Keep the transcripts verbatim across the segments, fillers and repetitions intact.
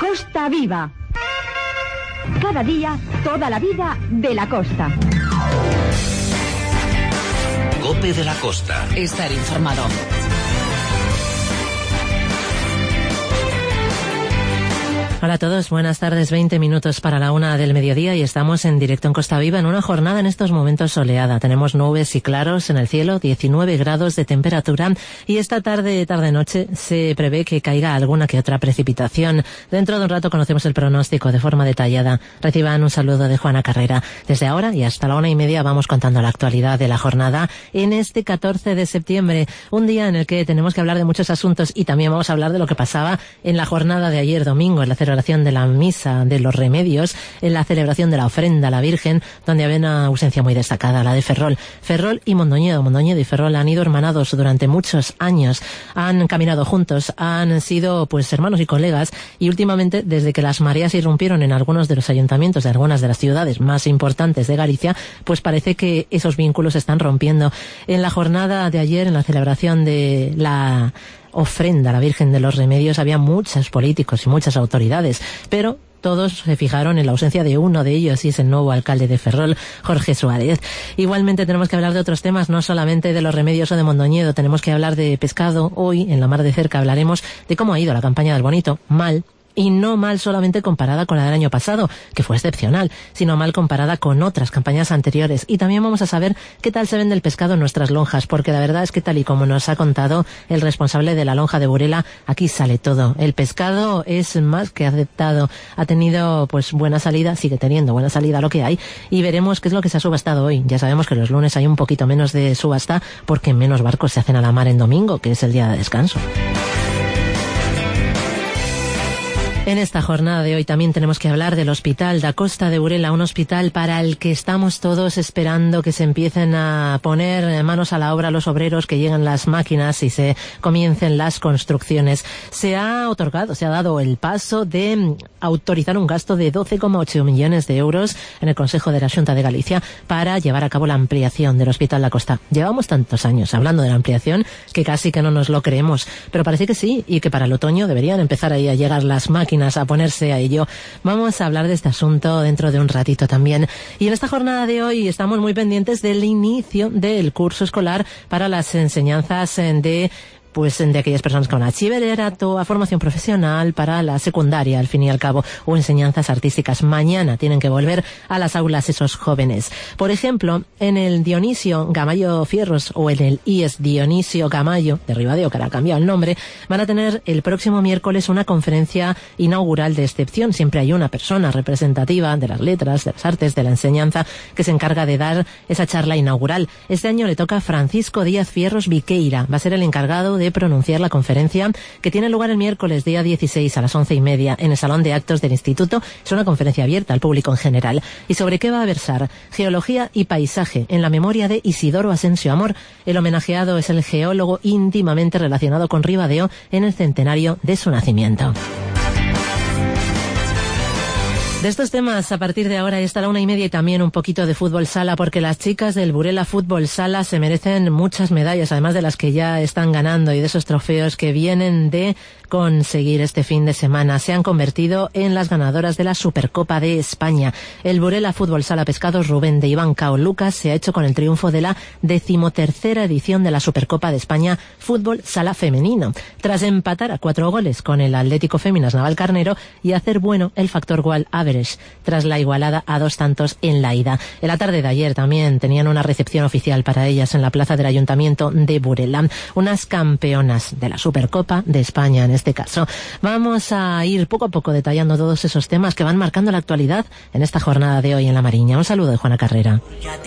Costa Viva. Cada día, toda la vida de la costa. COPE de la Costa. Estar informado. Hola a todos, buenas tardes, veinte minutos para la una del mediodía y estamos en directo en Costa Viva en una jornada en estos momentos soleada. Tenemos nubes y claros en el cielo, diecinueve grados de temperatura y esta tarde, tarde-noche, se prevé que caiga alguna que otra precipitación. Dentro de un rato conocemos el pronóstico de forma detallada. Reciban un saludo de Juana Carrera. Desde ahora y hasta la una y media vamos contando la actualidad de la jornada en este catorce de septiembre, un día en el que tenemos que hablar de muchos asuntos y también vamos a hablar de lo que pasaba en la jornada de ayer domingo, en la celebración de la misa de los remedios, en la celebración de la ofrenda a la Virgen, donde había una ausencia muy destacada, la de Ferrol. Ferrol y Mondoñedo. Mondoñedo y Ferrol han ido hermanados durante muchos años, han caminado juntos, han sido pues hermanos y colegas, y últimamente, desde que las mareas irrumpieron en algunos de los ayuntamientos de algunas de las ciudades más importantes de Galicia, pues parece que esos vínculos se están rompiendo. En la jornada de ayer, en la celebración de la ofrenda a la Virgen de los Remedios, había muchos políticos y muchas autoridades, pero todos se fijaron en la ausencia de uno de ellos, y es el nuevo alcalde de Ferrol, Jorge Suárez. Igualmente tenemos que hablar de otros temas, no solamente de los Remedios o de Mondoñedo, tenemos que hablar de pescado. Hoy, en La Mar de Cerca, hablaremos de cómo ha ido la campaña del Bonito. Mal. Y no mal solamente comparada con la del año pasado, que fue excepcional, sino mal comparada con otras campañas anteriores. Y también vamos a saber qué tal se vende el pescado en nuestras lonjas, porque la verdad es que tal y como nos ha contado el responsable de la lonja de Burela, aquí sale todo. El pescado es más que aceptado, ha tenido pues buena salida, sigue teniendo buena salida lo que hay, y veremos qué es lo que se ha subastado hoy. Ya sabemos que los lunes hay un poquito menos de subasta, porque menos barcos se hacen a la mar en domingo, que es el día de descanso. En esta jornada de hoy también tenemos que hablar del Hospital da Costa de Burela, un hospital para el que estamos todos esperando que se empiecen a poner manos a la obra los obreros, que lleguen las máquinas y se comiencen las construcciones. Se ha otorgado, se ha dado el paso de autorizar un gasto de doce coma ocho millones de euros en el Consejo de la Xunta de Galicia para llevar a cabo la ampliación del Hospital da Costa. Llevamos tantos años hablando de la ampliación que casi que no nos lo creemos, pero parece que sí, y que para el otoño deberían empezar ahí a llegar las máquinas a ponerse a ello. Vamos a hablar de este asunto dentro de un ratito también. Y en esta jornada de hoy estamos muy pendientes del inicio del curso escolar para las enseñanzas de pues de aquellas personas que van a bachillerato, a formación profesional, para la secundaria, al fin y al cabo, o enseñanzas artísticas. Mañana tienen que volver a las aulas esos jóvenes. Por ejemplo, en el Dionisio Gamayo Fierros, o en el I E S Dionisio Gamayo de Ribadeo, que ahora ha cambiado el nombre, van a tener el próximo miércoles una conferencia inaugural de excepción. Siempre hay una persona representativa de las letras, de las artes, de la enseñanza, que se encarga de dar esa charla inaugural. Este año le toca a Francisco Díaz Fierros Viqueira. Va a ser el encargado de pronunciar la conferencia, que tiene lugar el miércoles día dieciséis a las once y media en el Salón de Actos del Instituto. Es una conferencia abierta al público en general. ¿Y sobre qué va a versar? Geología y paisaje, en la memoria de Isidoro Asensio Amor. El homenajeado es el geólogo íntimamente relacionado con Ribadeo en el centenario de su nacimiento. De estos temas, a partir de ahora, está la una y media, y también un poquito de fútbol sala, porque las chicas del Burela Fútbol Sala se merecen muchas medallas, además de las que ya están ganando y de esos trofeos que vienen de conseguir este fin de semana. Se han convertido en las ganadoras de la Supercopa de España. El Burela Fútbol Sala Pescados Rubén de Iván Cao Lucas se ha hecho con el triunfo de la decimotercera edición de la Supercopa de España Fútbol Sala Femenino, tras empatar a cuatro goles con el Atlético Féminas Navalcarnero y hacer bueno el factor gol average tras la igualada a dos tantos en la ida. En la tarde de ayer también tenían una recepción oficial para ellas en la plaza del Ayuntamiento de Burela. Unas campeonas de la Supercopa de España, en este caso. Vamos a ir poco a poco detallando todos esos temas que van marcando la actualidad en esta jornada de hoy en La Mariña. Un saludo de Juana Carrera.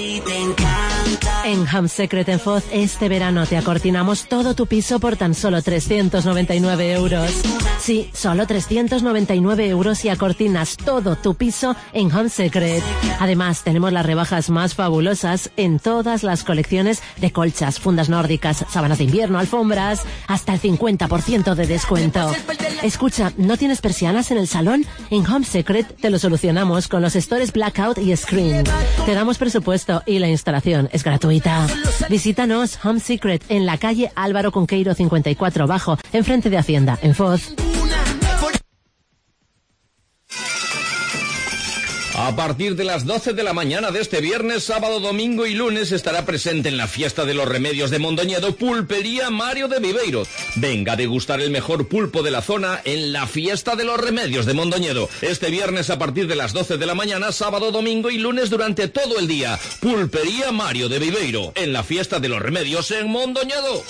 En Home Secret en Foz, este verano te acortinamos todo tu piso por tan solo trescientos noventa y nueve euros. Sí, solo trescientos noventa y nueve euros y acortinas todo tu piso en Home Secret. Además, tenemos las rebajas más fabulosas en todas las colecciones de colchas, fundas nórdicas, sábanas de invierno, alfombras, hasta el cincuenta por ciento de descuento. Escucha, ¿no tienes persianas en el salón? En Home Secret te lo solucionamos con los stores Blackout y Screen. Te damos presupuesto y la instalación es gratuita. Visítanos, Home Secret, en la calle Álvaro Cunqueiro cincuenta y cuatro Bajo, enfrente de Hacienda, en Foz. A partir de las doce de la mañana de este viernes, sábado, domingo y lunes estará presente en la Fiesta de los Remedios de Mondoñedo Pulpería Mario de Viveiro. Venga a degustar el mejor pulpo de la zona en la Fiesta de los Remedios de Mondoñedo. Este viernes a partir de las doce de la mañana, sábado, domingo y lunes durante todo el día. Pulpería Mario de Viveiro en la Fiesta de los Remedios en Mondoñedo.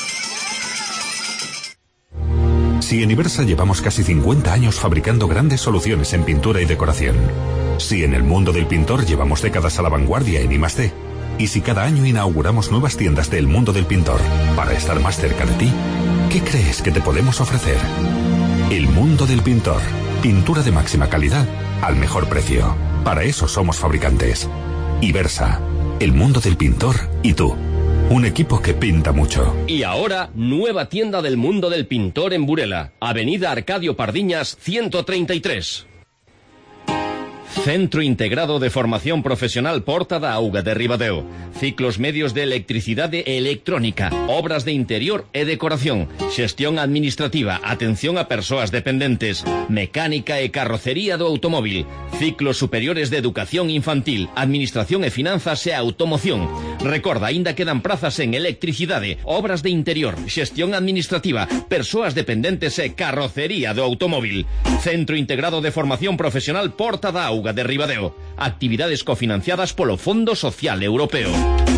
Si en Ibersa llevamos casi cincuenta años fabricando grandes soluciones en pintura y decoración. Si en el mundo del pintor llevamos décadas a la vanguardia en I más D. Y si cada año inauguramos nuevas tiendas del mundo del pintor para estar más cerca de ti, ¿qué crees que te podemos ofrecer? El mundo del pintor. Pintura de máxima calidad al mejor precio. Para eso somos fabricantes. Ibersa. El mundo del pintor y tú. Un equipo que pinta mucho. Y ahora, nueva tienda del mundo del pintor en Burela. Avenida Arcadio Pardiñas, ciento treinta y tres. Centro Integrado de Formación Profesional Porta da Auga de Ribadeo. Ciclos medios de electricidade e electrónica, obras de interior e decoración, xestión administrativa, atención a persoas dependentes, mecánica e carrocería do automóvil, ciclos superiores de educación infantil, administración e finanzas e automoción. Recorda, aínda quedan prazas en electricidade, obras de interior, xestión administrativa, persoas dependentes e carrocería do automóvil. Centro Integrado de Formación Profesional Porta da Auga de Ribadeo. Actividades cofinanciadas polo Fondo Social Europeo.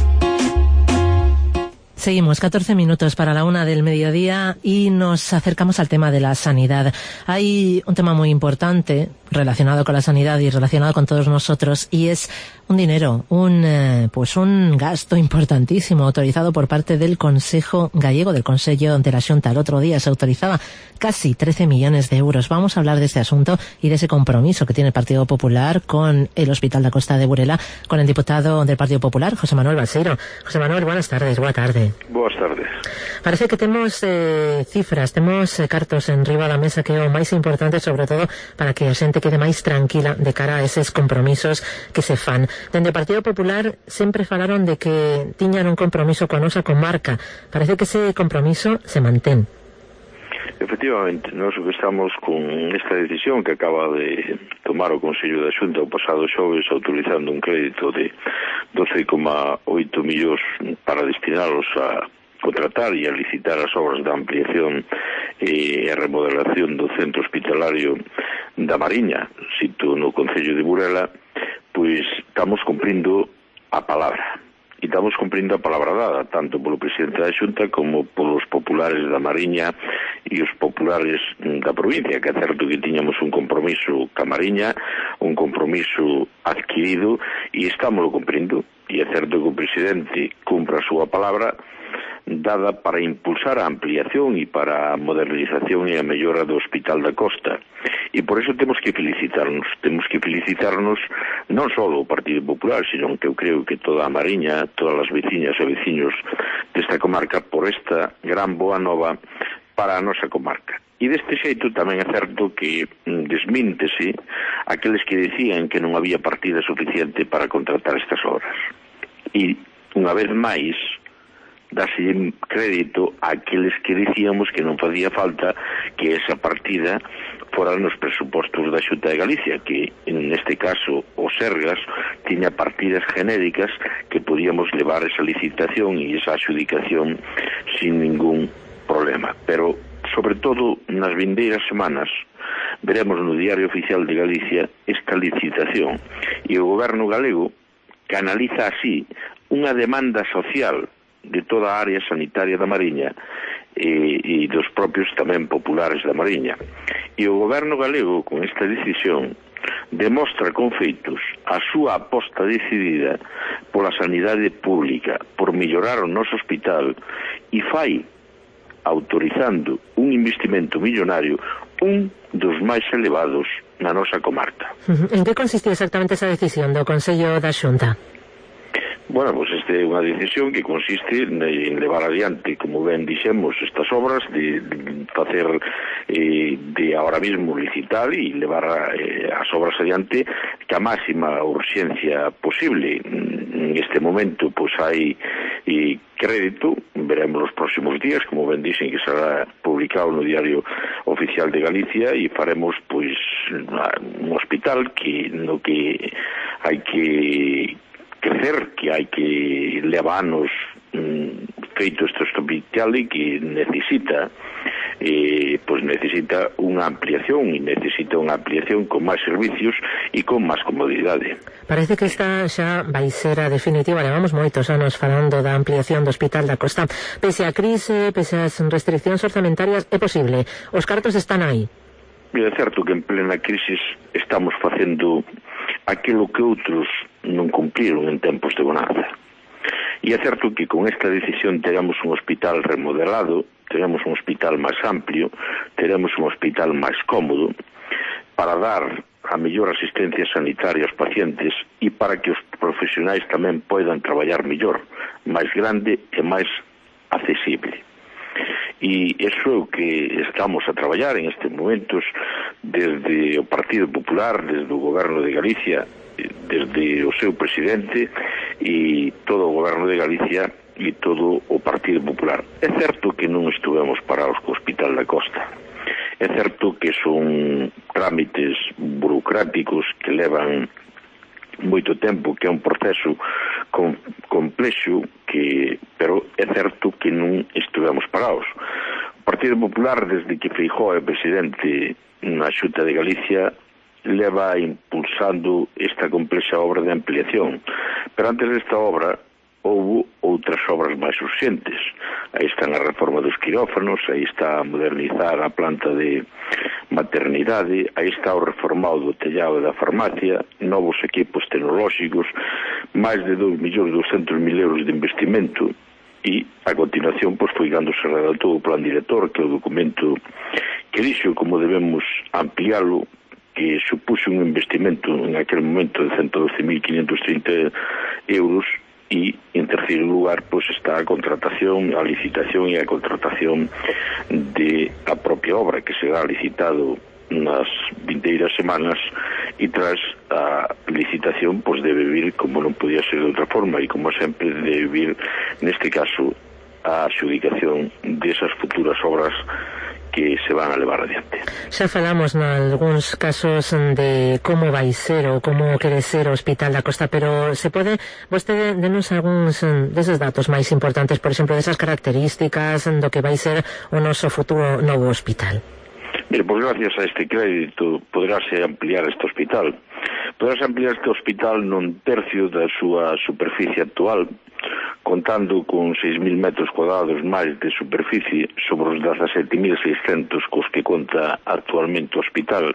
Seguimos, catorce minutos para la una del mediodía y nos acercamos al tema de la sanidad. Hay un tema muy importante relacionado con la sanidad y relacionado con todos nosotros y es un dinero, un eh, pues un gasto importantísimo autorizado por parte del Consejo Gallego, del Consello de la Xunta. El otro día se autorizaba casi trece millones de euros. Vamos a hablar de este asunto y de ese compromiso que tiene el Partido Popular con el Hospital da Costa de Burela, con el diputado del Partido Popular, José Manuel Balseiro. José Manuel, buenas tardes, boa tarde. Boas tardes. Parece que temos eh, cifras, temos eh, cartos en riba da mesa que é o máis importante, sobre todo para que a xente quede máis tranquila de cara a eses compromisos que se fan. Dende o Partido Popular sempre falaron de que tiñan un compromiso coa nosa comarca. Parece que ese compromiso se mantén. Efectivamente, nós que estamos con esta decisión que acaba de tomar o Consello da Xunta o pasado xoves, autorizando un crédito de doce coma oito millóns para destinalos a contratar e a licitar as obras de ampliación e remodelación do centro hospitalario da Mariña, sito no Concello de Burela, pois estamos cumprindo a palabra. E estamos cumprindo a palabra dada, tanto polo presidente da Xunta como polos populares da Mariña e os populares da provincia, que é certo que tiñamos un compromiso ca Mariña, un compromiso adquirido, e estamos cumprindo. E é certo que o presidente cumpra a súa palabra dada para impulsar a ampliación e para a modernización e a mellora do Hospital da Costa. E por eso temos que felicitarnos, temos que felicitarnos non só o Partido Popular, sino que eu creo que toda a Mariña, todas as veciñas e veciños desta comarca por esta gran boa nova para a nosa comarca. E deste xeito tamén é certo que desmíntese aqueles que decían que non había partida suficiente para contratar estas obras. E unha vez máis dase crédito a aqueles que dicíamos que non facía falta que esa partida fora nos presupostos da Xunta de Galicia, que en este caso o Sergas tiña partidas genéricas que podíamos levar esa licitación e esa adjudicación sin ningún problema. Pero, sobre todo, nas vindeiras semanas veremos no Diario Oficial de Galicia esta licitación e o goberno galego canaliza así unha demanda social de toda a área sanitaria da Mariña e, e dos propios tamén populares da Mariña. E o goberno galego, con esta decisión, demostra con feitos a súa aposta decidida pola sanidade pública, por mellorar o noso hospital, e fai autorizando un investimento millonario, un dos máis elevados na nosa comarca. En que consiste exactamente esa decisión do Consello da Xunta? Bueno, pois pues esta é unha decisión que consiste en levar adiante, como ben dixemos, estas obras, de, de facer eh, de ahora mismo licitar e levar eh, as obras adiante ca máxima urxencia posible. En este momento, pois pues, hai eh, crédito, veremos os próximos días, como ben dixen, que será publicado no Diario Oficial de Galicia, e faremos, pois, un hospital que no que hai que crecer, que hai que levarnos mm, feito este hospital e que necesita eh, pues necesita unha ampliación e necesita unha ampliación con máis servicios e con máis comodidade. Parece que esta xa vai ser a definitiva. Levamos moitos anos falando da ampliación do Hospital da Costa. Pese a crise, pese as restriccións orzamentarias, é posible. Os cartos están aí. É certo que en plena crisis estamos facendo aquilo que outros non cumpliron en tempos de bonanza. E é certo que con esta decisión teremos un hospital remodelado, teremos un hospital máis amplio, teremos un hospital máis cómodo para dar a mellor asistencia sanitaria aos pacientes e para que os profesionais tamén poidan traballar mellor, máis grande e máis accesible. E iso é o que estamos a traballar en estes momentos desde o Partido Popular, desde o Goberno de Galicia, desde o seu presidente e todo o Goberno de Galicia e todo o Partido Popular. É certo que non estuvemos parados co Hospital da Costa. É certo que son trámites burocráticos que levan moito tempo, que é un proceso com, complexo, que, pero é certo que non estuvemos parados. O Partido Popular, desde que Feijóo é presidente na Xunta de Galicia, leva impulsando esta complexa obra de ampliación. Pero antes desta obra, houve outras obras máis urxentes. Aí están a reforma dos quirófanos, aí está a modernizar a planta de maternidade, aí está o reformado do tellado da farmacia, novos equipos tecnolóxicos, máis de dos millóns doscentos mil euros de investimento, e a continuación pois, foi cando se redactou o plan director, que é o documento que dixo como debemos ampliálo, que supuxo un investimento en aquel momento de ciento doce mil quinientos trinta euros, e en terceiro lugar pois está a contratación, a licitación e a contratación de a propia obra que será licitado nas vindeiras semanas, e tras a licitación pois debe vir, como non podía ser de outra forma e como sempre debe vir neste caso a adxudicación desas futuras obras que se van a levar adiante. Xa falamos nalgúns casos de como vai ser ou como quere ser o Hospital da Costa, pero se pode vostede denos algúns deses datos máis importantes, por exemplo, desas características do que vai ser o noso futuro novo hospital? Mire, pois gracias a este crédito poderase ampliar este hospital. Poderase ampliar este hospital nun tercio da súa superficie actual, contando con seis mil metros cuadrados máis de superficie sobre os dezasete mil seiscentos cos que conta actualmente o hospital.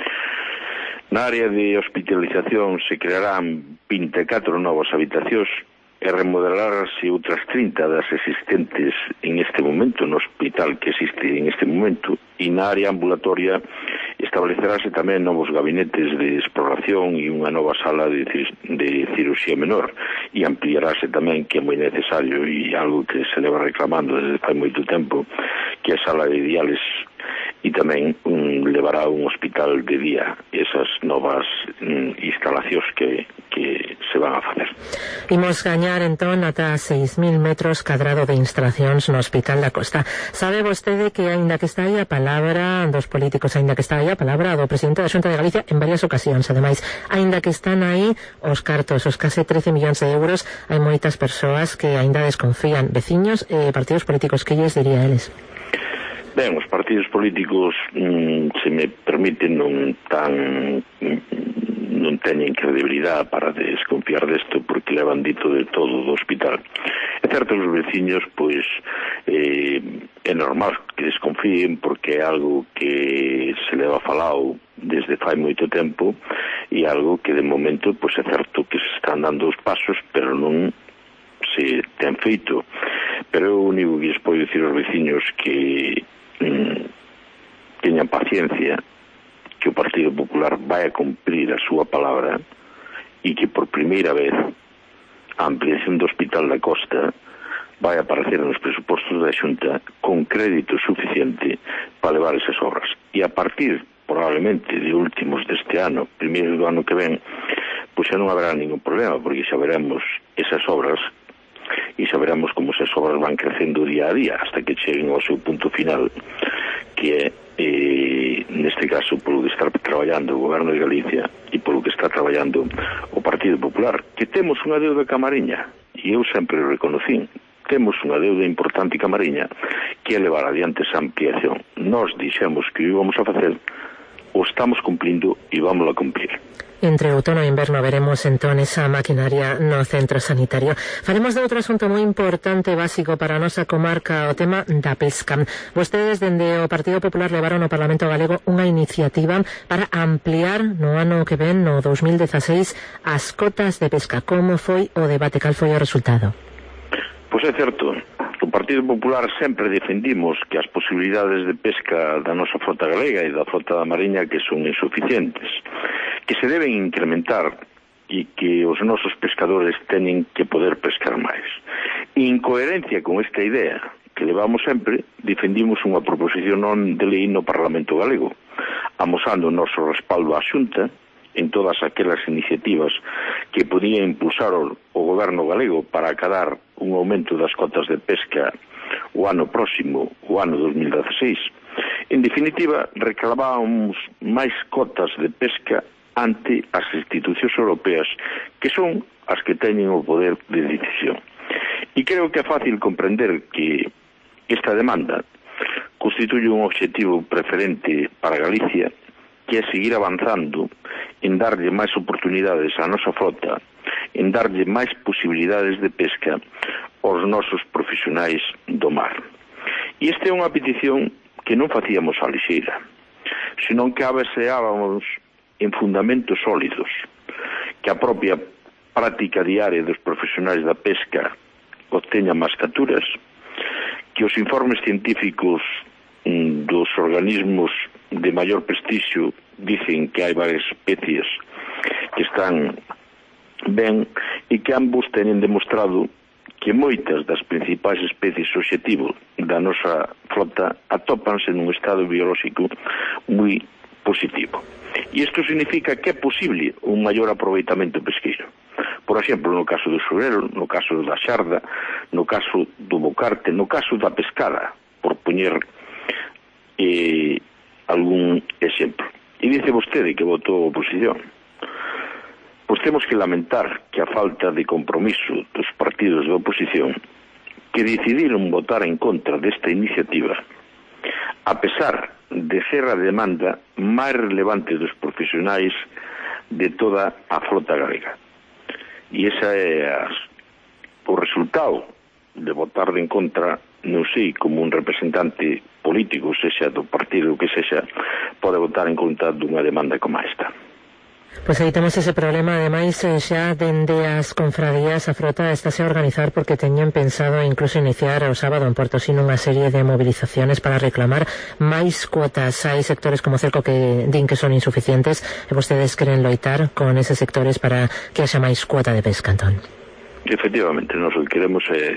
Na área de hospitalización se crearán vinte e catro novas habitacións e remodelarase outras trinta das existentes en este momento no hospital que existe en este momento, e na área ambulatoria establecerase tamén novos gabinetes de exploración e unha nova sala de, de cirurxía menor, e ampliarase tamén, que é moi necesario e algo que se leva reclamando desde fai moito tempo, que é a sala de diálisis, e tamén um, levará un hospital de día, esas novas um, instalacións que, que se van a facer. Imos gañar entón ata seis mil metros cadrado de instalacións no Hospital da Costa. Sabe vostede que aínda que está aí a palabra dos políticos, aínda que está aí a palabra do presidente da Xunta de Galicia en varias ocasións, ademais, aínda que están aí os cartos, os case trece millóns de euros, hai moitas persoas que aínda desconfían, veciños e eh, partidos políticos, que lles diría a eles? Ben, os partidos políticos, mm, se me permiten, non tan non teñen credibilidade para desconfiar desto, porque levan dito de todo do hospital. É certo que os veciños, pois, eh, é normal que desconfíen, porque é algo que se leva falado desde fai moito tempo, e algo que de momento, pois, é certo que se están dando os pasos, pero non se ten feito. Pero o único que lles podo dicir aos veciños que mm, teñan paciencia, que o Partido Popular vai a cumprir a súa palabra, e que por primeira vez a ampliación do Hospital da Costa vai aparecer nos presupostos da Xunta con crédito suficiente para levar esas obras. E a partir, probablemente, de últimos deste ano, primeiro do ano que ven, pois xa non haberá ningún problema, porque xa veremos esas obras e xa veremos como esas obras van crecendo día a día hasta que cheguen ao seu punto final, que é e neste caso polo que está traballando o Goberno de Galicia e polo que está traballando o Partido Popular, que temos unha deuda camariña, e eu sempre o reconocín, temos unha deuda importante camariña, que é levar adiante esa ampliación. Nós dixemos que o íbamos a facer, o estamos cumplindo e vamos a cumplir. Entre outono e inverno veremos entón esa maquinaria no centro sanitario. Faremos de outro asunto moi importante, básico para a nosa comarca, o tema da pesca. Vostedes, dende o Partido Popular, levaron ao Parlamento Galego unha iniciativa para ampliar no ano que ven, no dos mil dieciséis, as cotas de pesca. Como foi o debate? Cal foi o resultado? Pois é certo, o Partido Popular sempre defendimos que as posibilidades de pesca da nosa frota galega e da frota da mariña que son insuficientes, que se deben incrementar e que os nosos pescadores teñen que poder pescar máis. E en coherencia con esta idea que levamos sempre, defendimos unha proposición non de lei no Parlamento Galego, amosando o noso respaldo á Xunta en todas aquelas iniciativas que podía impulsar o, o goberno galego para acadar un aumento das cotas de pesca o ano próximo, o ano dos mil dieciséis. En definitiva, reclamábamos máis cotas de pesca ante as institucións europeas, que son as que teñen o poder de decisión. E creo que é fácil comprender que esta demanda constituye un obxectivo preferente para Galicia, que é seguir avanzando en darlle máis oportunidades á nosa frota, en darlle máis posibilidades de pesca aos nosos profesionais do mar. E esta é unha petición que non facíamos a lixeira, senón que a baseábamos en fundamentos sólidos, que a propia práctica diaria dos profesionais da pesca obteña máis capturas, que os informes científicos dos organismos de maior prestixio dicen que hai varias especies que están ben e que ambos teñen demostrado que moitas das principais especies obxectivo da nosa flota atópanse nun estado biolóxico moi positivo. E isto significa que é posible un maior aproveitamento pesqueiro. Por exemplo, no caso do xurel, no caso da xarda, no caso do bocarte, no caso da pescada, por poñer eh, algún exemplo. E dice vostede que votou a oposición. Pois temos que lamentar que a falta de compromiso dos partidos da oposición que decidiron votar en contra desta iniciativa, a pesar de ser a demanda máis relevante dos profesionais de toda a flota galega. E esa é as, o resultado de votar en contra, non sei como un representante político, sexa do partido que sexa, pode votar en contra dunha demanda como esta. Pois aí temos ese problema, ademais, xa dende as confradías a frota estáse a organizar porque teñen pensado incluso iniciar o sábado en Portosino unha serie de movilizaciones para reclamar máis cuotas. Hai sectores como Cerco que din que son insuficientes e vostedes queren loitar con eses sectores para que haxa máis cuota de pesca, Antón. Efectivamente, nós o que queremos é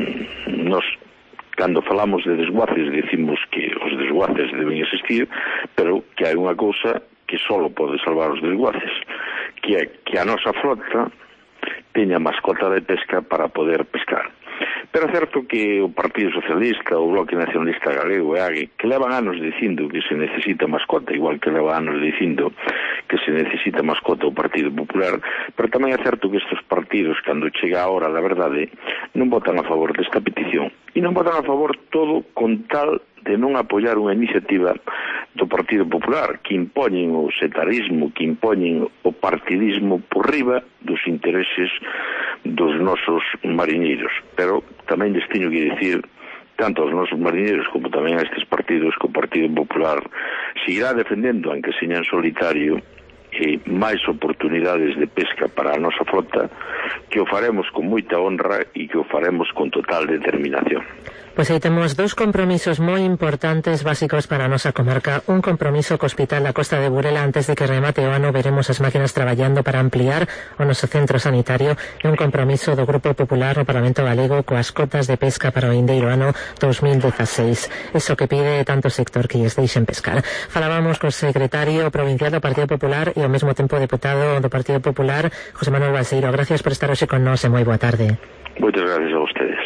mm, nos cando falamos de desguaces decimos que os desguaces deben existir, pero que hai unha cousa que só pode salvar os desguaces, que é que a nosa flota teña mascota de pesca para poder pescar. Pero é certo que o Partido Socialista, o Bloque Nacionalista Galego e a G, que levan anos dicindo que se necesita mascota, igual que levan anos dicindo que se necesita mascota o Partido Popular, pero tamén é certo que estes partidos, cando chega a hora da verdade, non votan a favor desta petición, e non votan a favor todo con tal de non apoiar unha iniciativa do Partido Popular que impoñen o setarismo, que impoñen o partidismo por riba dos intereses dos nosos mariñeiros. Pero tamén lles teño que dicir tanto aos nosos mariñeiros como tamén a estes partidos que o Partido Popular seguirá defendendo, aunque seña en solitario, e máis oportunidades de pesca para a nosa flota, que o faremos con moita honra e que o faremos con total determinación. Pois aí temos dous compromisos moi importantes básicos para a nosa comarca. Un compromiso co Hospital da Costa de Burela antes de que remate o ano, veremos as máquinas traballando para ampliar o noso centro sanitario, e un compromiso do Grupo Popular no Parlamento Galego coas cotas de pesca para o vindeiro ano dos mil dieciséis. Eso que pide tanto sector que lles deixen pescar. Falábamos co secretario provincial do Partido Popular e ao mesmo tempo deputado do Partido Popular, José Manuel Balseiro. Gracias por estar hoxe con nós e moi boa tarde. Moitas gracias a vostedes.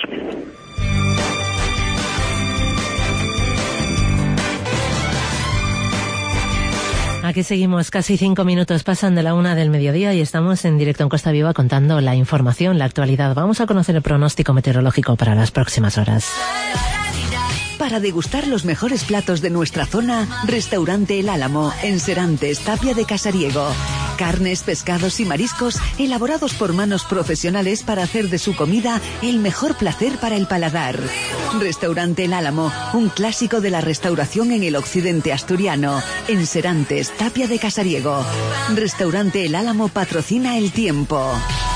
Aquí seguimos, casi cinco minutos pasan de la una del mediodía y estamos en directo en Costa Viva contando la información, la actualidad. Vamos a conocer el pronóstico meteorológico para las próximas horas. Para degustar los mejores platos de nuestra zona, Restaurante El Álamo, en Serantes, Tapia de Casariego. Carnes, pescados y mariscos elaborados por manos profesionales para hacer de su comida el mejor placer para el paladar. Restaurante El Álamo, un clásico de la restauración en el occidente asturiano, en Serantes, Tapia de Casariego. Restaurante El Álamo patrocina el tiempo.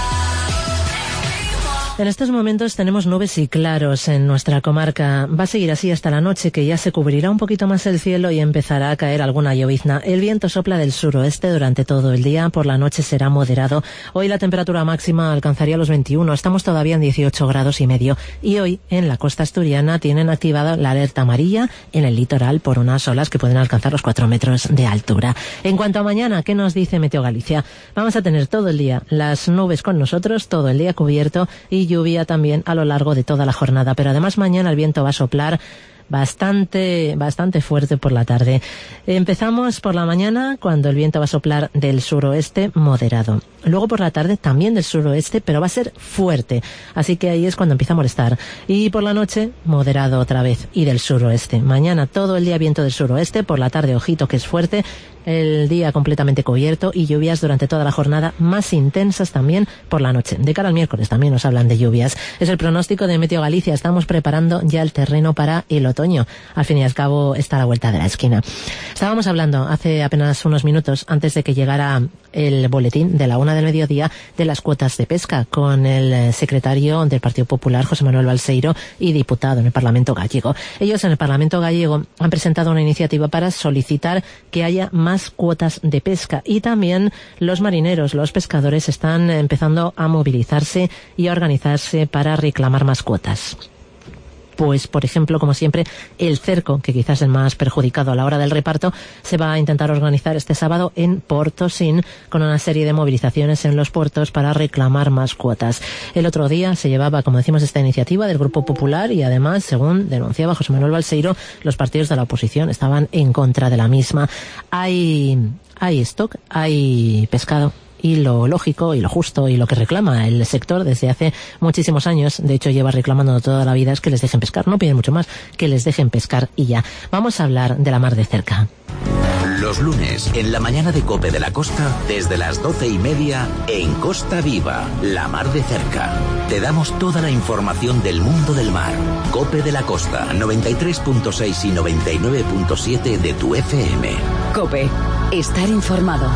En estos momentos tenemos nubes y claros en nuestra comarca. Va a seguir así hasta la noche, que ya se cubrirá un poquito más el cielo y empezará a caer alguna llovizna. El viento sopla del suroeste durante todo el día, por la noche será moderado. Hoy la temperatura máxima alcanzaría los veintiuno, estamos todavía en dieciocho grados y medio. Y hoy en la costa asturiana tienen activada la alerta amarilla en el litoral por unas olas que pueden alcanzar los cuatro metros de altura. En cuanto a mañana, ¿qué nos dice Meteo Galicia? Vamos a tener todo el día las nubes con nosotros, todo el día cubierto y lluvia también a lo largo de toda la jornada, pero además mañana el viento va a soplar bastante, bastante fuerte por la tarde. Empezamos por la mañana cuando el viento va a soplar del suroeste moderado. Luego por la tarde también del suroeste, pero va a ser fuerte. Así que ahí es cuando empieza a molestar. Y por la noche, moderado otra vez y del suroeste. Mañana todo el día viento del suroeste, por la tarde ojito que es fuerte. El día completamente cubierto y lluvias durante toda la jornada, más intensas también por la noche. De cara al miércoles también nos hablan de lluvias. Es el pronóstico de Meteo Galicia. Estamos preparando ya el terreno para el otoño. Al fin y al cabo está a la vuelta de la esquina. Estábamos hablando hace apenas unos minutos, antes de que llegara el boletín de la una del mediodía, de las cuotas de pesca con el secretario del Partido Popular, José Manuel Balseiro, y diputado en el Parlamento gallego. Ellos en el Parlamento gallego han presentado una iniciativa para solicitar que haya más cuotas de pesca, y también los marineros, los pescadores están empezando a movilizarse y a organizarse para reclamar más cuotas. Pues, por ejemplo, como siempre, el cerco, que quizás es el más perjudicado a la hora del reparto, se va a intentar organizar este sábado en Portosín con una serie de movilizaciones en los puertos para reclamar más cuotas. El otro día se llevaba, como decimos, esta iniciativa del Grupo Popular y además, según denunciaba José Manuel Balseiro, los partidos de la oposición estaban en contra de la misma. Hay, hay stock, hay pescado. Y lo lógico y lo justo y lo que reclama el sector desde hace muchísimos años, de hecho lleva reclamando toda la vida, es que les dejen pescar, no piden mucho más, que les dejen pescar y ya. Vamos a hablar de la mar de cerca. Los lunes, en la mañana de COPE de la Costa, desde las doce y media, en Costa Viva, la mar de cerca. Te damos toda la información del mundo del mar. COPE de la Costa, noventa y tres punto seis y noventa y nueve punto siete de tu F M. COPE, estar informado.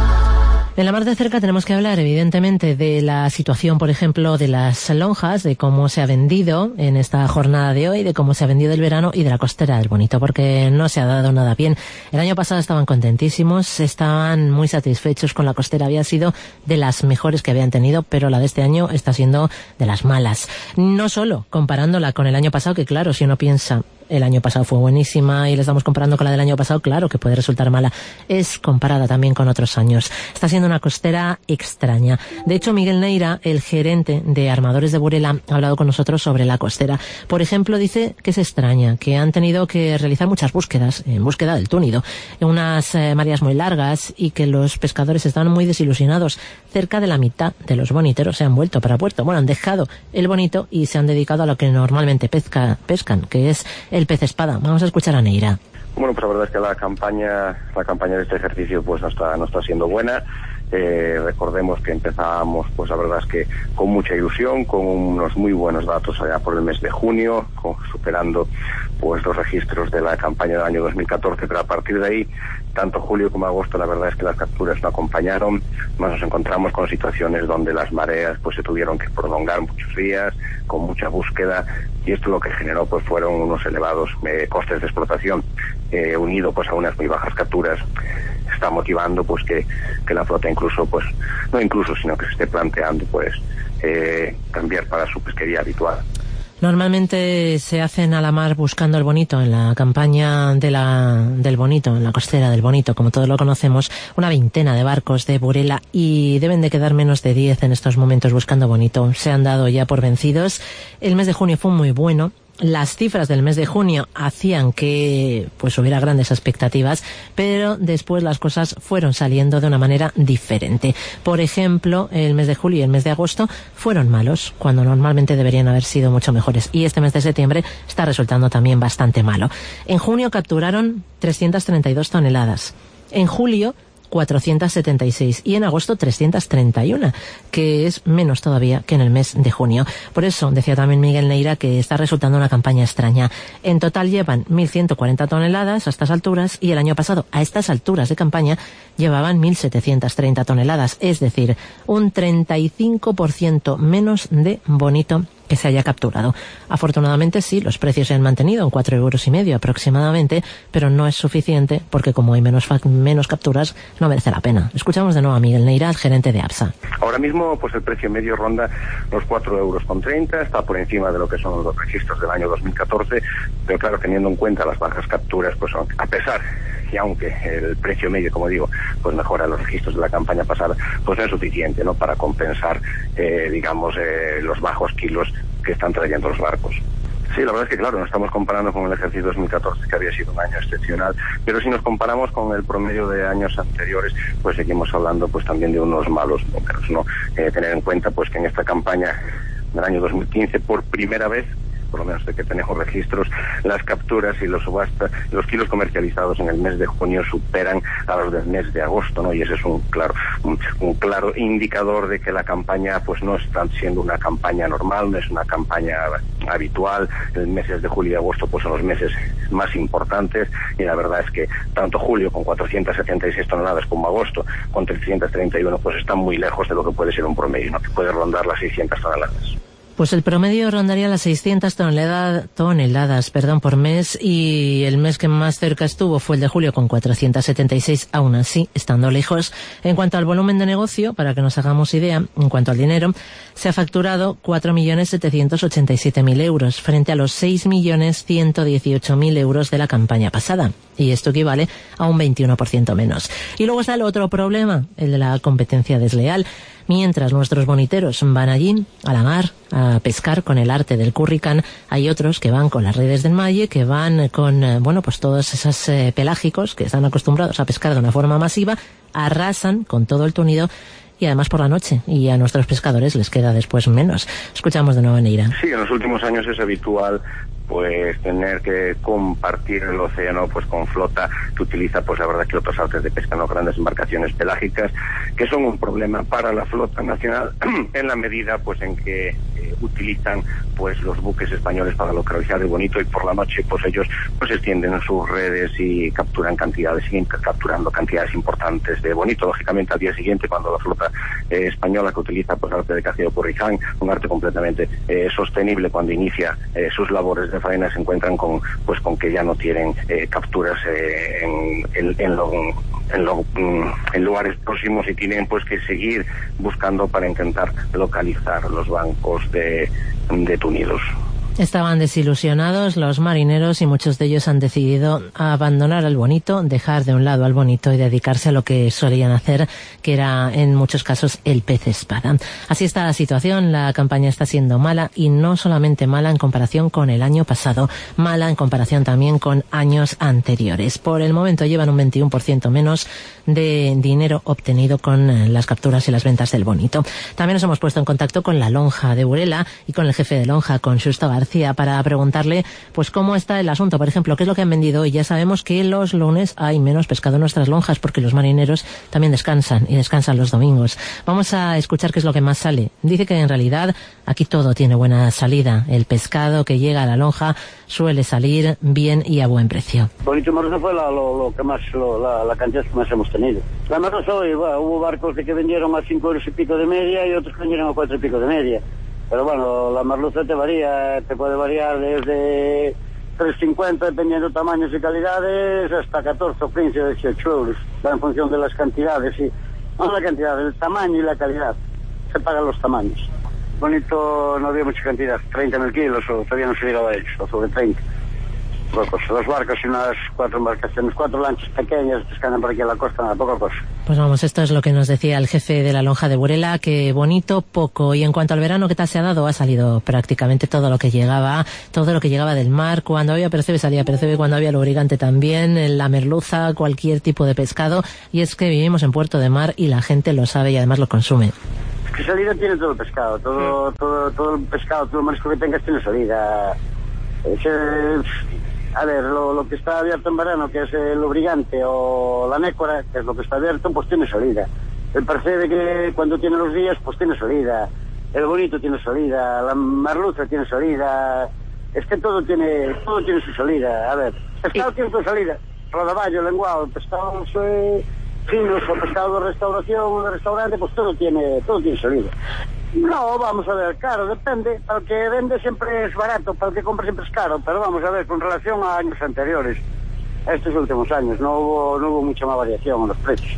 En la mar de cerca tenemos que hablar, evidentemente, de la situación, por ejemplo, de las lonjas, de cómo se ha vendido en esta jornada de hoy, de cómo se ha vendido el verano y de la costera del Bonito, porque no se ha dado nada bien. El año pasado estaban contentísimos, estaban muy satisfechos con la costera, había sido de las mejores que habían tenido, pero la de este año está siendo de las malas. No solo comparándola con el año pasado, que claro, si uno piensa, el año pasado fue buenísima y la estamos comparando con la del año pasado, claro que puede resultar mala. Es comparada también con otros años. Está siendo una costera extraña. De hecho, Miguel Neira, el gerente de Armadores de Burela, ha hablado con nosotros sobre la costera. Por ejemplo, dice que es extraña, que han tenido que realizar muchas búsquedas, en búsqueda del túnido, unas eh, mareas muy largas, y que los pescadores están muy desilusionados. Cerca de la mitad de los boniteros se han vuelto para puerto. Bueno, han dejado el bonito y se han dedicado a lo que normalmente pesca, pescan, que es el pez espada. Vamos a escuchar a Neira. Bueno, pues la verdad es que la campaña, la campaña de este ejercicio pues no está, no está siendo buena. Eh, recordemos que empezábamos, pues la verdad es que con mucha ilusión, con unos muy buenos datos allá por el mes de junio, con, superando pues los registros de la campaña del año dos mil catorce, pero a partir de ahí, tanto julio como agosto, la verdad es que las capturas no acompañaron. Más nos encontramos con situaciones donde las mareas pues se tuvieron que prolongar muchos días, con mucha búsqueda, y esto lo que generó pues fueron unos elevados eh, costes de explotación, eh, unido pues a unas muy bajas capturas. Está motivando pues que, que la flota incluso pues no incluso sino que se esté planteando pues eh, cambiar para su pesquería habitual. Normalmente se hacen a la mar buscando el bonito, en la campaña de la, del bonito, en la costera del bonito, como todos lo conocemos, una veintena de barcos de Burela, y deben de quedar menos de diez en estos momentos buscando bonito. Se han dado ya por vencidos. El mes de junio fue muy bueno. las cifras del mes de junio hacían que pues hubiera grandes expectativas, pero después las cosas fueron saliendo de una manera diferente. Por ejemplo, el mes de julio y el mes de agosto fueron malos, cuando normalmente deberían haber sido mucho mejores. Y este mes de septiembre está resultando también bastante malo. En junio capturaron trescientas treinta y dos toneladas. En julio, cuatrocientas setenta y seis y en agosto trescientas treinta y uno, que es menos todavía que en el mes de junio. Por eso decía también Miguel Neira que está resultando una campaña extraña. En total llevan mil ciento cuarenta toneladas a estas alturas y el año pasado a estas alturas de campaña llevaban mil setecientas treinta toneladas, es decir, un treinta y cinco por ciento menos de bonito que se haya capturado. Afortunadamente sí, los precios se han mantenido en cuatro euros y medio aproximadamente, pero no es suficiente porque como hay menos menos capturas no merece la pena. Escuchamos de nuevo a Miguel Neira, el gerente de APSA. Ahora mismo pues el precio medio ronda los cuatro euros con treinta, está por encima de lo que son los registros del año dos mil catorce, pero claro, teniendo en cuenta las bajas capturas, pues a pesar y aunque el precio medio, como digo, pues mejora los registros de la campaña pasada, pues no es suficiente, ¿no?, para compensar, eh, digamos, eh, los bajos kilos que están trayendo los barcos. Sí, la verdad es que claro, nos estamos comparando con el ejercicio dos mil catorce, que había sido un año excepcional, pero si nos comparamos con el promedio de años anteriores, pues seguimos hablando pues también de unos malos números, ¿no? Eh, tener en cuenta pues que en esta campaña del año dos mil quince, por primera vez, por lo menos de que tenemos registros, las capturas y los subastas, los kilos comercializados en el mes de junio superan a los del mes de agosto, ¿no? Y ese es un claro, un, un claro indicador de que la campaña pues no está siendo una campaña normal, no es una campaña habitual. Los meses de julio y agosto pues son los meses más importantes y la verdad es que tanto julio con cuatrocientas setenta y seis toneladas como agosto con trescientas treinta y uno pues están muy lejos de lo que puede ser un promedio, ¿no?, que puede rondar las seiscientas toneladas. Pues el promedio rondaría las seiscientas tonelada, toneladas perdón, por mes, y el mes que más cerca estuvo fue el de julio con cuatrocientas setenta y seis, aún así, estando lejos. En cuanto al volumen de negocio, para que nos hagamos idea, en cuanto al dinero, se ha facturado cuatro millones setecientos ochenta y siete mil euros frente a los seis millones ciento dieciocho mil euros de la campaña pasada. Y esto equivale a un veintiuno por ciento menos. Y luego está el otro problema, el de la competencia desleal. Mientras nuestros boniteros van allí, a la mar, a pescar con el arte del curricán, hay otros que van con las redes del malle, que van con, eh, bueno, pues todos esos eh, pelágicos que están acostumbrados a pescar de una forma masiva, arrasan con todo el tunido y además por la noche, y a nuestros pescadores les queda después menos. Escuchamos de nuevo a Neira. Sí, en los últimos años es habitual pues tener que compartir el océano pues con flota que utiliza pues la verdad que otros artes de pesca, no grandes embarcaciones pelágicas, que son un problema para la flota nacional en la medida pues en que eh, utilizan pues los buques españoles para localizar el bonito, y por la noche pues ellos pues extienden sus redes y capturan cantidades, siguen capturando cantidades importantes de bonito. Lógicamente al día siguiente, cuando la flota eh, española, que utiliza pues arte de caza y curricán, un arte completamente eh, sostenible, cuando inicia eh, sus labores de faena, se encuentran con pues con que ya no tienen eh, capturas eh, en, en, en, lo, en, lo, en lugares próximos, y tienen pues que seguir buscando para intentar localizar los bancos de, de tunidos. Estaban desilusionados los marineros y muchos de ellos han decidido abandonar al bonito, dejar de un lado al bonito y dedicarse a lo que solían hacer, que era en muchos casos el pez espada. Así está la situación, la campaña está siendo mala, y no solamente mala en comparación con el año pasado, mala en comparación también con años anteriores. Por el momento llevan un veintiuno por ciento menos de dinero obtenido con las capturas y las ventas del bonito. También nos hemos puesto en contacto con la lonja de Burela y con el jefe de lonja, con Xusto García, para preguntarle pues cómo está el asunto, por ejemplo, qué es lo que han vendido hoy. Ya sabemos que los lunes hay menos pescado en nuestras lonjas porque los marineros también descansan y descansan los domingos. Vamos a escuchar qué es lo que más sale. Dice que en realidad aquí todo tiene buena salida. El pescado que llega a la lonja suele salir bien y a buen precio. Bonito marzo fue la, lo, lo que más, lo, la, la cantidad que más hemos tenido. La marzo hoy, bueno, hubo barcos de que vendieron a cinco euros y pico de media y otros que vendieron a cuatro y pico de media. Pero bueno, la merluza te varía, te puede variar desde tres cincuenta, dependiendo de tamaños y calidades, hasta catorce, quince, dieciocho euros. Va en función de las cantidades, sí. No la cantidad, el tamaño y la calidad. Se pagan los tamaños. Bonito no había mucha cantidad, treinta mil kilos, o todavía no se llegaba a ellos, o sobre treinta. poca cosa. Los barcos y unas cuatro embarcaciones, cuatro lanchas pequeñas que andan por aquí en la costa, nada, poca cosa. Pues vamos, esto es lo que nos decía el jefe de la lonja de Burela, que bonito, poco. Y en cuanto al verano, ¿qué tal se ha dado? Ha salido prácticamente todo lo que llegaba, todo lo que llegaba del mar. Cuando había percebe salía percebe, cuando había lubricante también, la merluza, cualquier tipo de pescado. Y es que vivimos en puerto de mar y la gente lo sabe y además lo consume. Es que salida tiene todo el pescado, todo, todo, todo el pescado, todo el marisco que tengas tiene salida. Es, eh, a ver, lo, lo que está abierto en verano, que es el lubricante, o la nécora, que es lo que está abierto, pues tiene salida. El percebe, que cuando tiene los días, pues tiene salida. El bonito tiene salida, la merluza tiene salida. Es que todo tiene todo tiene su salida. A ver, el pescado tiene su salida. Rodaballo, lenguado, pescados eh, finos, o pescado de restauración, o de restaurante, pues todo tiene todo tiene salida. No, vamos a ver, claro, depende. Para el que vende siempre es barato, para el que compra siempre es caro. Pero vamos a ver, con relación a años anteriores, a estos últimos años, no hubo, no hubo mucha más variación en los precios.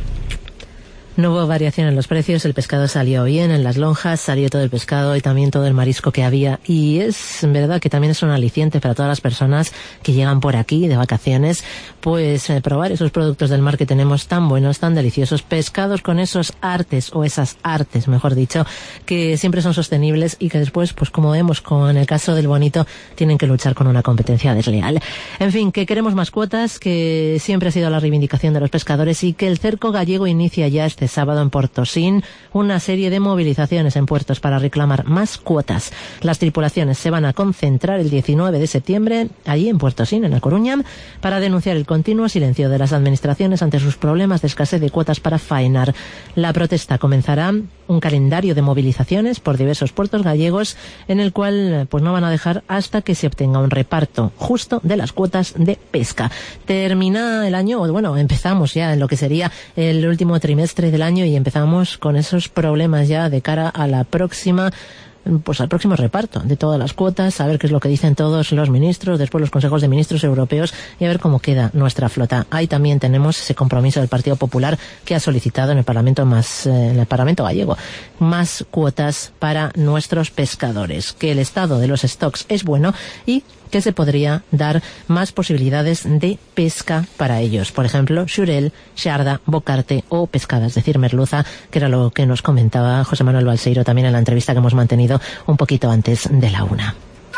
No hubo variación en los precios, el pescado salió bien en las lonjas, salió todo el pescado y también todo el marisco que había, y es verdad que también es un aliciente para todas las personas que llegan por aquí de vacaciones, pues eh, probar esos productos del mar que tenemos tan buenos, tan deliciosos, pescados con esos artes, o esas artes, mejor dicho, que siempre son sostenibles y que después, pues como vemos con el caso del bonito, tienen que luchar con una competencia desleal. En fin, que queremos más cuotas, que siempre ha sido la reivindicación de los pescadores, y que el cerco gallego inicia ya este sábado en Portosín una serie de movilizaciones en puertos para reclamar más cuotas. Las tripulaciones se van a concentrar el diecinueve de septiembre allí en Portosín, en A Coruña, para denunciar el continuo silencio de las administraciones ante sus problemas de escasez de cuotas para faenar. La protesta comenzará un calendario de movilizaciones por diversos puertos gallegos, en el cual pues no van a dejar hasta que se obtenga un reparto justo de las cuotas de pesca. Termina el año, o bueno, empezamos ya en lo que sería el último trimestre del año y empezamos con esos problemas ya de cara a la próxima, pues al próximo reparto de todas las cuotas, a ver qué es lo que dicen todos los ministros, después los consejos de ministros europeos, y a ver cómo queda nuestra flota. Ahí también tenemos ese compromiso del Partido Popular, que ha solicitado en el Parlamento más, eh, en el Parlamento gallego, más cuotas para nuestros pescadores, que el estado de los stocks es bueno y que se podría dar más posibilidades de pesca para ellos. Por ejemplo, xurel, xarda, bocarte o pescada, es decir, merluza, que era lo que nos comentaba José Manuel Balseiro también en la entrevista que hemos mantenido un poquito antes de la una.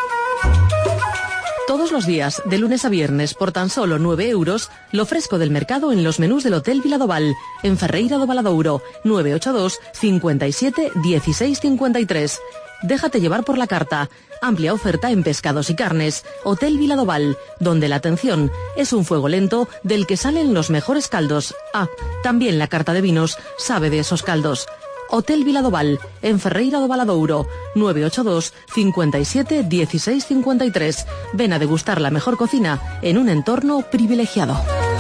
Todos los días, de lunes a viernes, por tan solo nueve euros, lo fresco del mercado en los menús del Hotel Viladoval, en Ferreira do Valadouro, nueve ocho dos, cincuenta y siete, dieciséis cincuenta y tres. Déjate llevar por la carta. Amplia oferta en pescados y carnes. Hotel Viladoval, donde la atención es un fuego lento del que salen los mejores caldos. Ah, también la carta de vinos sabe de esos caldos. Hotel Viladoval, en Ferreira do Valadouro, nueve ocho dos, cincuenta y siete, dieciséis cincuenta y tres. Ven a degustar la mejor cocina en un entorno privilegiado.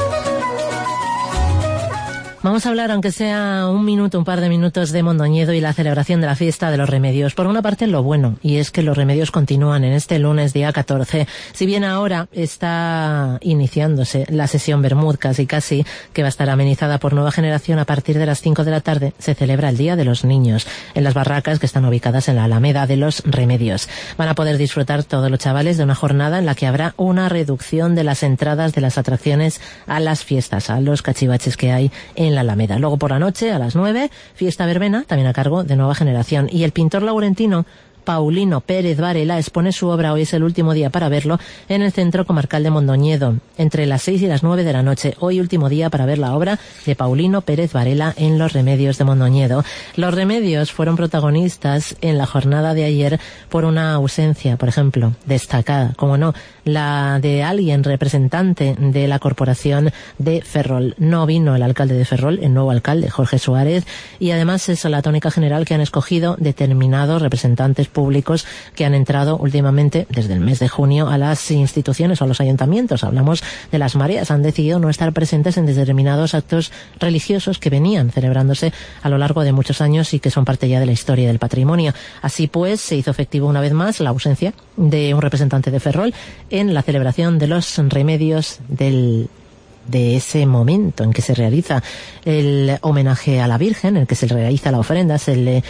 Vamos a hablar, aunque sea un minuto, un par de minutos, de Mondoñedo y la celebración de la fiesta de los remedios. Por una parte, lo bueno, y es que los remedios continúan en este lunes, día catorce. Si bien ahora está iniciándose la sesión Bermud, casi casi, que va a estar amenizada por Nueva Generación, a partir de las cinco de la tarde se celebra el Día de los Niños, en las barracas que están ubicadas en la Alameda de los Remedios. Van a poder disfrutar todos los chavales de una jornada en la que habrá una reducción de las entradas de las atracciones a las fiestas, a los cachivaches que hay en en la Alameda. Luego por la noche, a las nueve, fiesta verbena, también a cargo de Nueva Generación. Y el pintor laurentino Paulino Pérez Varela expone su obra, hoy es el último día para verlo, en el Centro Comarcal de Mondoñedo, entre las seis y las nueve de la noche. Hoy último día para ver la obra de Paulino Pérez Varela en Los Remedios de Mondoñedo. Los Remedios fueron protagonistas en la jornada de ayer por una ausencia, por ejemplo, destacada, como no, la de alguien representante de la corporación de Ferrol. No vino el alcalde de Ferrol, el nuevo alcalde, Jorge Suárez, y además es la tónica general que han escogido determinados representantes públicos que han entrado últimamente, desde el mes de junio, a las instituciones o a los ayuntamientos. Hablamos de las mareas. Han decidido no estar presentes en determinados actos religiosos que venían celebrándose a lo largo de muchos años y que son parte ya de la historia del patrimonio. Así pues, se hizo efectivo una vez más la ausencia de un representante de Ferrol en la celebración de los remedios del de ese momento en que se realiza el homenaje a la Virgen, en el que se realiza la ofrenda, se le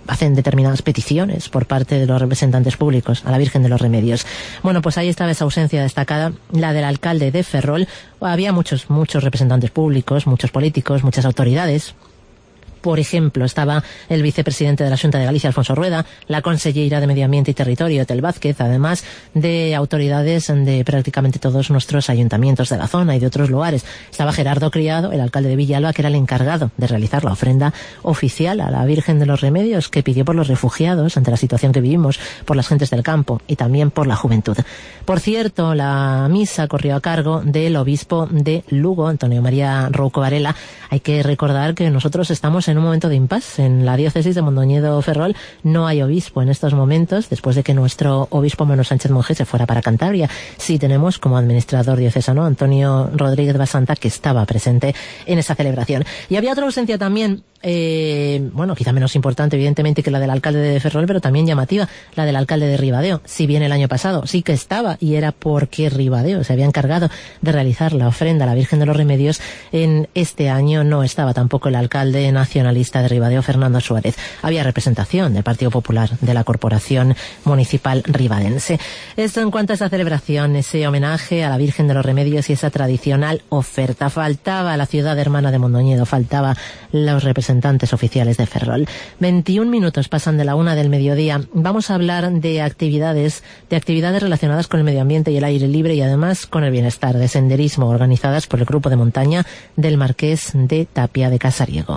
hacen determinadas peticiones por parte de los representantes públicos a la Virgen de los Remedios. Bueno, pues ahí estaba esa ausencia destacada, la del alcalde de Ferrol. Había muchos, muchos representantes públicos, muchos políticos, muchas autoridades. Por ejemplo, estaba el vicepresidente de la Xunta de Galicia, Alfonso Rueda, la consellera de Medio Ambiente y Territorio, Tel Vázquez, además de autoridades de prácticamente todos nuestros ayuntamientos de la zona y de otros lugares. Estaba Gerardo Criado, el alcalde de Villalba, que era el encargado de realizar la ofrenda oficial a la Virgen de los Remedios, que pidió por los refugiados ante la situación que vivimos, por las gentes del campo y también por la juventud. Por cierto, la misa corrió a cargo del obispo de Lugo, Antonio María Rouco Varela. Hay que recordar que nosotros estamos en en un momento de impasse. En la diócesis de Mondoñedo-Ferrol no hay obispo en estos momentos, después de que nuestro obispo Manuel Sánchez Monje se fuera para Cantabria. Sí tenemos como administrador diocesano Antonio Rodríguez Basanta, que estaba presente en esa celebración. Y había otra ausencia también, eh, bueno, quizá menos importante evidentemente que la del alcalde de Ferrol, pero también llamativa, la del alcalde de Ribadeo. Si bien el año pasado sí que estaba, y era porque Ribadeo se había encargado de realizar la ofrenda a la Virgen de los Remedios, en este año no estaba tampoco el alcalde nacionalista de Ribadeo, Fernando Suárez. Había representación del Partido Popular de la Corporación Municipal Ribadense. Esto en cuanto a esa celebración, ese homenaje a la Virgen de los Remedios y esa tradicional oferta. Faltaba la ciudad hermana de Mondoñedo, faltaba los representantes oficiales de Ferrol. veintiún minutos pasan de la una del mediodía. Vamos a hablar de actividades, de actividades relacionadas con el medio ambiente y el aire libre, y además con el bienestar, de senderismo, organizadas por el Grupo de Montaña del Marqués de Tapia de Casariego.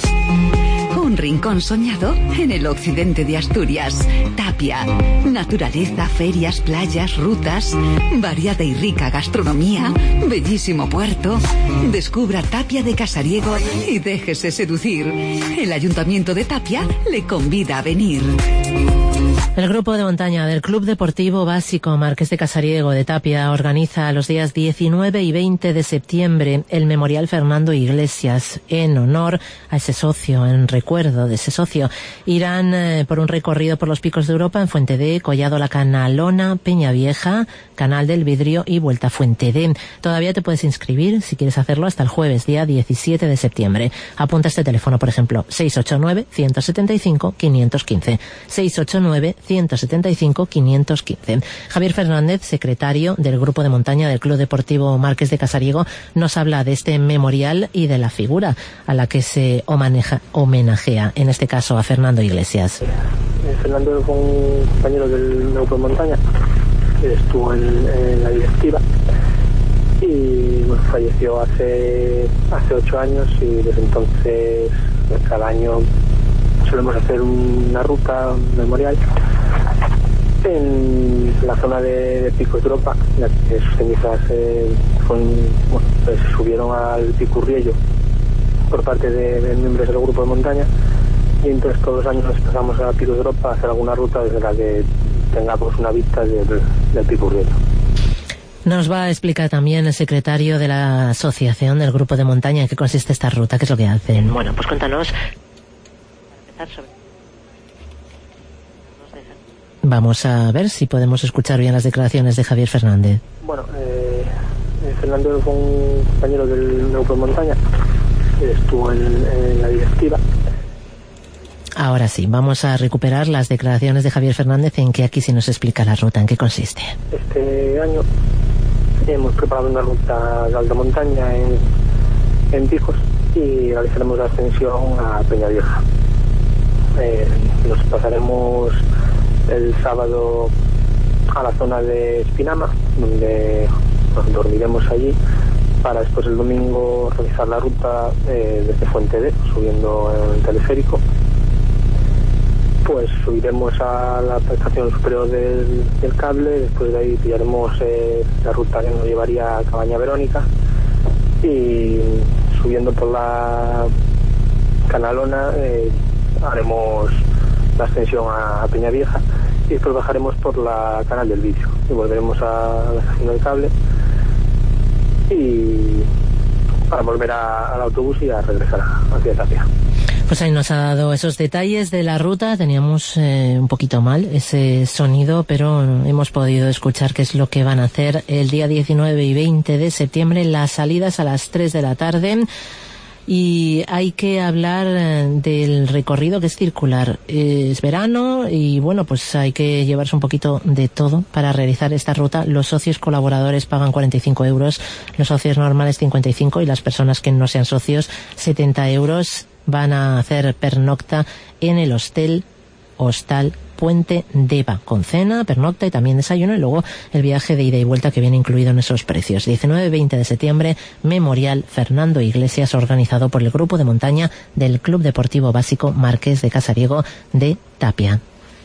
Un rincón soñado en el occidente de Asturias. Tapia. Naturaleza, ferias, playas, rutas, variada y rica gastronomía, bellísimo puerto. Descubra Tapia de Casariego y déjese seducir. El Ayuntamiento de Tapia le convida a venir. El Grupo de Montaña del Club Deportivo Básico Marqués de Casariego de Tapia organiza los días diecinueve y veinte de septiembre el Memorial Fernando Iglesias en honor a ese socio, en recuerdo de ese socio. Irán eh, por un recorrido por los picos de Europa en Fuente D, Collado La Canalona, Peña Vieja, Canal del Vidrio y Vuelta a Fuente D. Todavía te puedes inscribir si quieres hacerlo hasta el jueves, día diecisiete de septiembre. Apunta este teléfono, por ejemplo, seis ocho nueve, uno siete cinco, cinco uno cinco, seis ocho nueve, uno siete cinco, cinco uno cinco. Javier Fernández, secretario del Grupo de Montaña del Club Deportivo Marqués de Casariego, nos habla de este memorial y de la figura a la que se homenaja, homenajea, en este caso a Fernando Iglesias. Fernando fue un compañero del Grupo de Montaña, estuvo en, en la directiva y bueno, falleció hace hace ocho años, y desde entonces cada año solemos hacer una ruta memorial en la zona de, de Picos de Europa, ya que sus cenizas eh, fueron, bueno, pues, se subieron al Picurriello por parte de, de miembros del Grupo de Montaña, y entonces todos los años nos pasamos a Picos de Europa a hacer alguna ruta desde la que tengamos una vista del, del Picurriello. Nos va a explicar también el secretario de la asociación del Grupo de Montaña en qué consiste esta ruta, qué es lo que hacen. Bueno, pues cuéntanos. Vamos a ver si podemos escuchar bien las declaraciones de Javier Fernández. Bueno, eh, Fernando fue un compañero del Grupo de Montaña, estuvo en, en la directiva. Ahora sí, vamos a recuperar las declaraciones de Javier Fernández, en que aquí sí nos explica la ruta, en qué consiste. Este año hemos preparado una ruta de alta montaña en, en Picos, y realizaremos la ascensión a Peña Vieja. Eh, nos pasaremos el sábado a la zona de Espinama, donde nos dormiremos allí, para después el domingo realizar la ruta eh, desde Fuente D, subiendo en el teleférico. Pues subiremos a la estación superior del, del cable, después de ahí pillaremos eh, la ruta que nos llevaría a Cabaña Verónica, y subiendo por la Canalona eh, haremos la ascensión a, a Peña Vieja, y después bajaremos por la Canal del Vidrio y volveremos a la estación del cable, y para volver a, al autobús y a regresar hacia Tapia. Pues ahí nos ha dado esos detalles de la ruta. Teníamos eh, un poquito mal ese sonido, pero hemos podido escuchar qué es lo que van a hacer el día diecinueve y veinte de septiembre. Las salidas a las tres de la tarde. y hay que hablar del recorrido que es circular. Es verano y bueno, pues hay que llevarse un poquito de todo para realizar esta ruta. Los socios colaboradores pagan cuarenta y cinco euros, los socios normales cincuenta y cinco y las personas que no sean socios setenta euros. Van a hacer pernocta en el hostel Hostal Puente Deva, con cena, pernocta y también desayuno, y luego el viaje de ida y vuelta que viene incluido en esos precios. diecinueve y veinte de septiembre, Memorial Fernando Iglesias, organizado por el grupo de montaña del Club Deportivo Básico Marqués de Casariego de Tapia.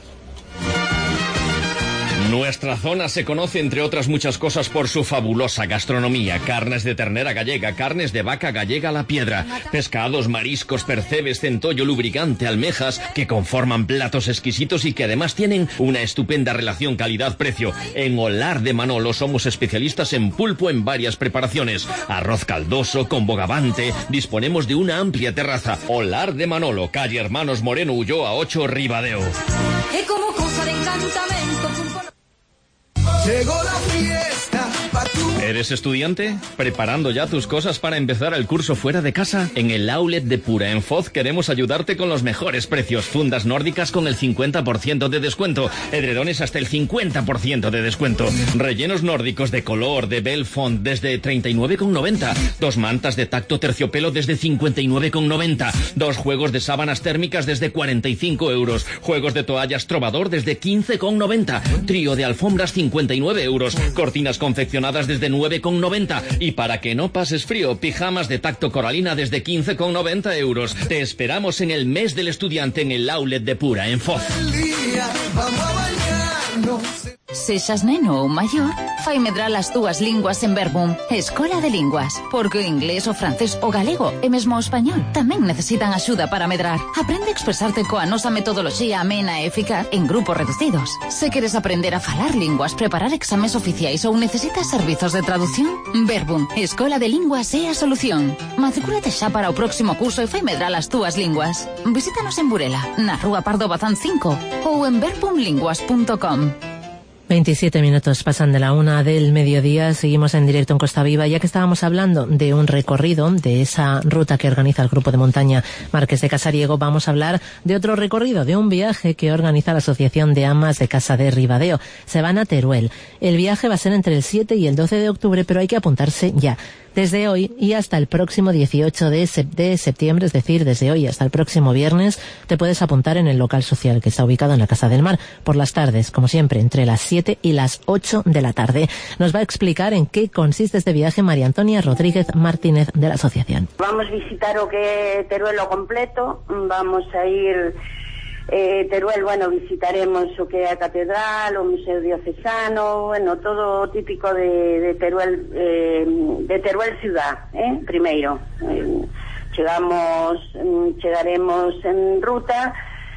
Nuestra zona se conoce, entre otras muchas cosas, por su fabulosa gastronomía. Carnes de ternera gallega, carnes de vaca gallega a la piedra, pescados, mariscos, percebes, centollo, lubricante, almejas, que conforman platos exquisitos y que además tienen una estupenda relación calidad-precio. En Olar de Manolo somos especialistas en pulpo en varias preparaciones. Arroz caldoso, con bogavante, disponemos de una amplia terraza. Olar de Manolo, calle Hermanos Moreno Ulloa ocho, Ribadeo. E como cosa de encantamento. Llegó la fiesta pa' tu... ¿Eres estudiante? ¿Preparando ya tus cosas para empezar el curso fuera de casa? En el outlet de Pura en Foz queremos ayudarte con los mejores precios. Fundas nórdicas con el cincuenta por ciento de descuento. Edredones hasta el cincuenta por ciento de descuento. Rellenos nórdicos de color, de Belfont, desde treinta y nueve con noventa. Dos mantas de tacto terciopelo desde cincuenta y nueve con noventa. Dos juegos de sábanas térmicas desde cuarenta y cinco euros. Juegos de toallas Trovador desde quince con noventa. Trío de alfombras cincuenta y nueve euros. Cortinas confeccionadas desde nueve con noventa. Y para que no pases frío, pijamas de tacto Coralina desde quince con noventa euros. Te esperamos en el mes del estudiante en el outlet de Pura en Foz. Sexas neno ou maior, fai medrar as túas linguas en Verbum, Escola de Linguas, porque o inglés, o francés, o galego e mesmo o español tamén necesitan axuda para medrar. Aprende a expresarte coa nosa metodoloxía amena e eficaz en grupos reducidos. Se queres aprender a falar linguas, preparar exames oficiais ou necesitas servizos de traducción, Verbum, Escola de Linguas é a solución. Matricúlate xa para o próximo curso e fai medrar as túas linguas. Visítanos en Burela, na Rúa Pardo Bazán cinco ou en verbum linguas punto com. veintisiete minutos pasan de la una del mediodía, seguimos en directo en Costa Viva, ya que estábamos hablando de un recorrido, de esa ruta que organiza el grupo de montaña Marqués de Casariego, vamos a hablar de otro recorrido, de un viaje que organiza la Asociación de Amas de Casa de Ribadeo. Se van a Teruel. El viaje va a ser entre el siete y el doce de octubre, pero hay que apuntarse ya. Desde hoy y hasta el próximo dieciocho de septiembre, es decir, desde hoy hasta el próximo viernes, te puedes apuntar en el local social que está ubicado en la Casa del Mar, por las tardes, como siempre, entre las siete y las ocho de la tarde. Nos va a explicar en qué consiste este viaje María Antonia Rodríguez Martínez de la asociación. Vamos a visitar o que Teruel o completo, vamos a ir... Eh, Teruel, bueno, visitaremos o que é a catedral, o Museo Diocesano, bueno, todo típico de, de Teruel, eh, de Teruel ciudad, eh, primeiro. Eh, chegamos, chegaremos en ruta,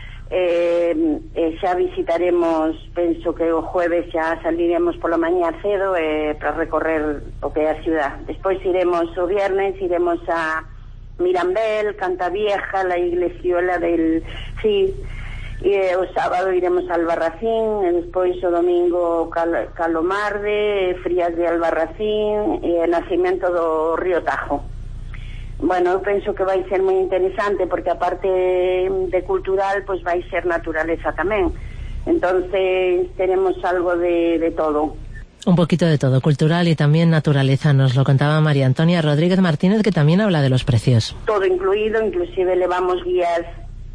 eh, eh, xa visitaremos, penso que o jueves xa saliremos pola mañá cedo eh, para recorrer o que é a ciudad. Despois iremos o viernes, iremos a Mirambel, Cantavieja, la iglesiola del Cid. E o sábado iremos a Albarracín, e despois o domingo Cal Calomarde, Frías de Albarracín e o nacimento do Río Tajo. Bueno, eu penso que vai ser moi interesante porque a parte de cultural pois vai ser naturaleza tamén. Entonces tenemos algo de, de todo. Un poquito de todo, cultural y también naturaleza, nos lo contaba María Antonia Rodríguez Martínez, que también habla de los precios. Todo incluido, inclusive levamos guías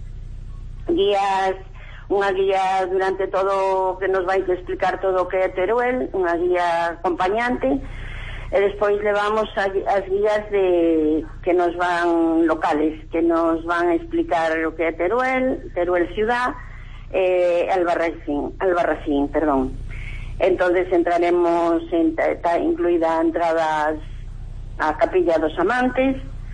guías, unha guía durante todo que nos vai explicar todo o que é Teruel, unha guía acompañante, e despois levamos a, as guías de que nos van locales, que nos van a explicar o que é Teruel, Teruel ciudad, eh, Albarracín, Albarracín, perdón. Entonces entraremos, en, está incluida entradas a Capilla dos Amantes,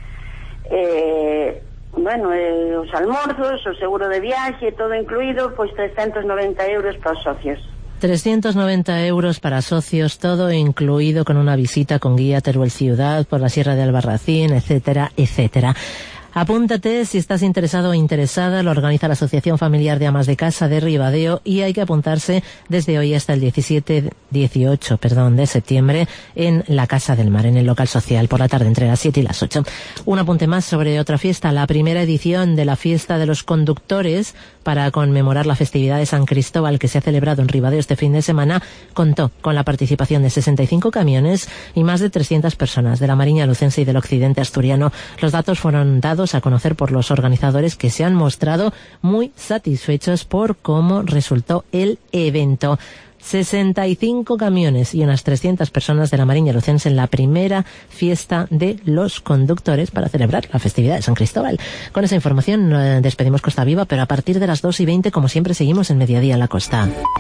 eh, bueno, eh, os almorzos, o seguro de viaje, todo incluído, pois trescientos noventa euros para os socios. trescientos noventa euros para socios, todo incluido con una visita con guía Teruel Ciudad por la Sierra de Albarracín, etcétera, etcétera. Apúntate si estás interesado o interesada. Lo organiza la Asociación Familiar de Amas de Casa de Ribadeo y hay que apuntarse desde hoy hasta el diecisiete, dieciocho, perdón, de septiembre en la Casa del Mar, en el local social, por la tarde entre las siete y las ocho. Un apunte más sobre otra fiesta, la primera edición de la Fiesta de los Conductores para conmemorar la festividad de San Cristóbal que se ha celebrado en Ribadeo este fin de semana, contó con la participación de sesenta y cinco camiones y más de trescientas personas de la Mariña Lucense y del occidente asturiano. Los datos fueron dados a conocer por los organizadores, que se han mostrado muy satisfechos por cómo resultó el evento. sesenta y cinco camiones y unas trescientas personas de la Mariña Lucense en la primera fiesta de los conductores para celebrar la festividad de San Cristóbal. Con esa información eh, despedimos Costa Viva, pero a partir de las dos y veinte, como siempre, seguimos en Mediodía en la Costa.